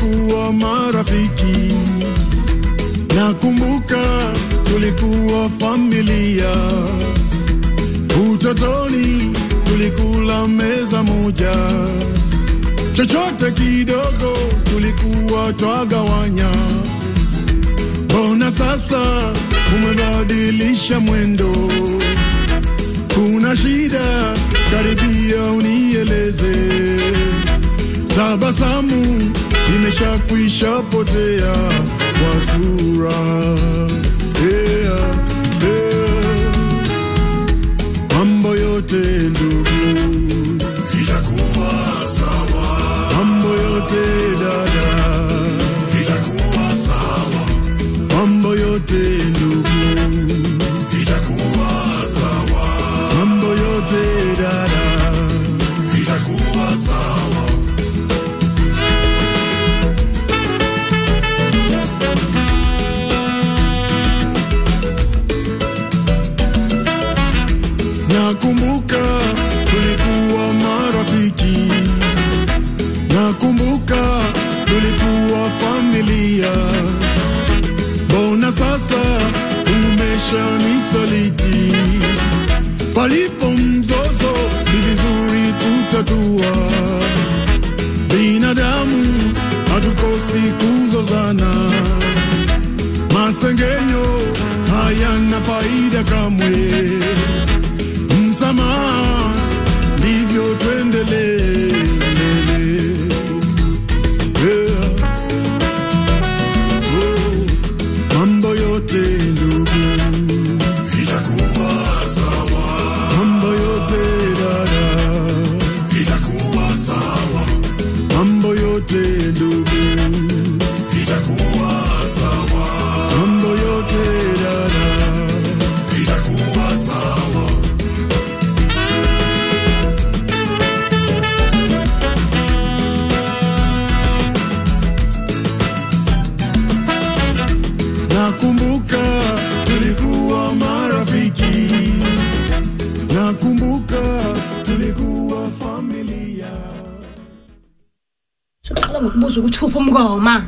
tulikuwa marafiki. Nakumbuka tulikuwa familia. Utotoni tulikula meza moja. Chochote kidogo tulikuwa twagawanya. Mbona sasa umebadilisha mwendo? Kuna shida? Karibia unieleze. Tabasamu imeshakwisha potea kwa sura. Mambo yote ndugu itakuwa sawa. Mambo yote dada itakuwa sawa. Mambo yote ndugu itakuwa sawa. Mambo yote dada itakuwa sawa. Nakumbuka tulikuwa marafiki. Nakumbuka tulikuwa familia. Mbona sasa umeshanisaliti? Palipo mzozo ni vizuri kutatua. Binadamu hatukosi kuzozana. Masengenyo hayana faida kamwe. Msamaha ndivyo tuendelee. Mambo yote ndugu itakuwa sawa. Mambo yote dada itakuwa sawa. Mambo yote ndugu itakuwa sawa. Mambo yote dada itakuwa sawa. Nakumbuka tulikuwa marafiki. Nakumbuka tulikuwa familia. Soqala ngokubuza ukuthi uphi umngoma.